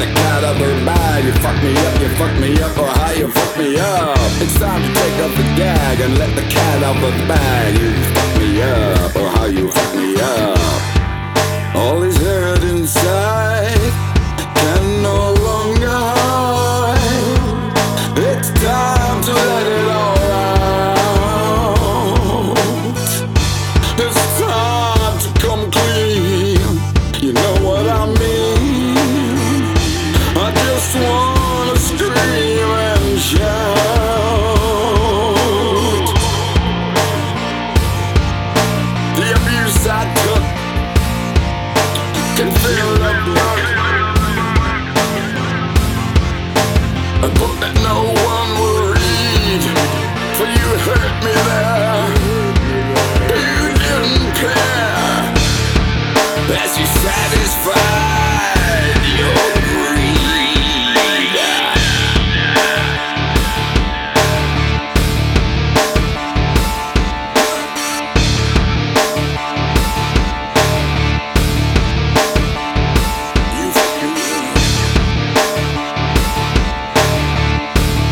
the cat out of the bag. You fuck me up, or how you fuck me up. It's time to take up the gag and let the cat out of the bag. You fuck me up, or how you fuck me up. All is hurt inside can no longer hide. It's time to let it all out. It's time to come clean. You know what I mean? I just wanna scream and shout. The abuse I took can feel the blood, a book that no one will read. For you hurt me there, you didn't care. As you satisfied your greed. You fucking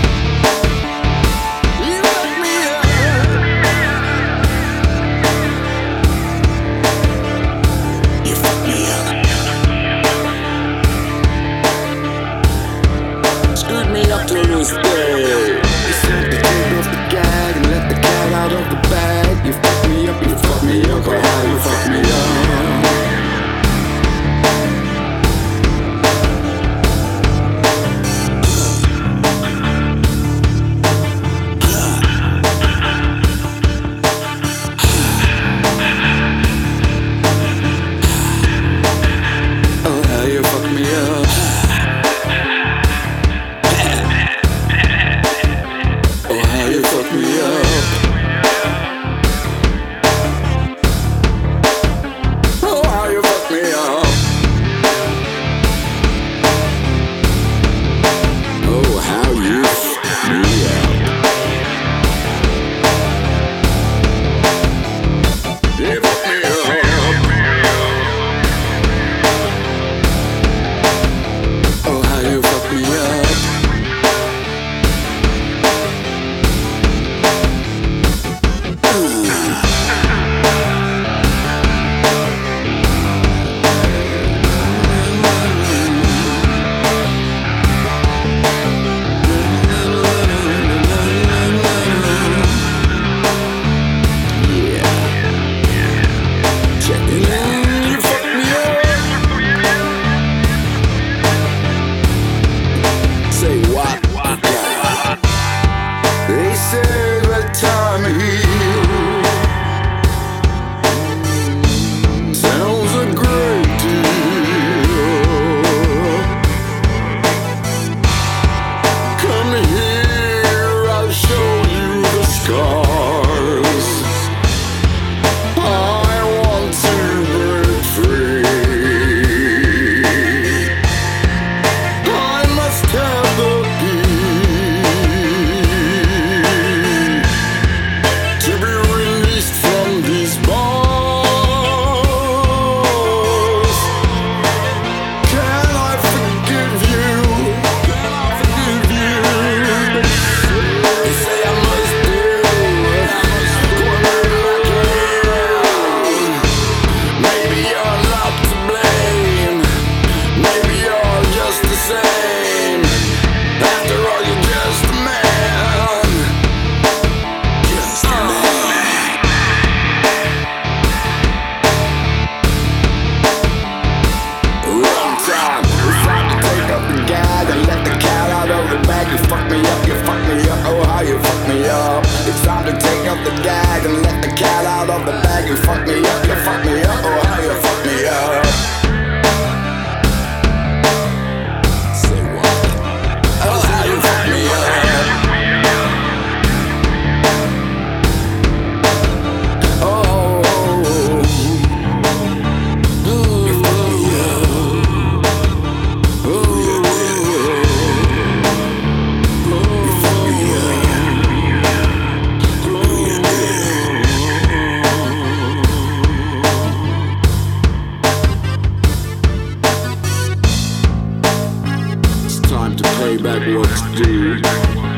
payback what's due.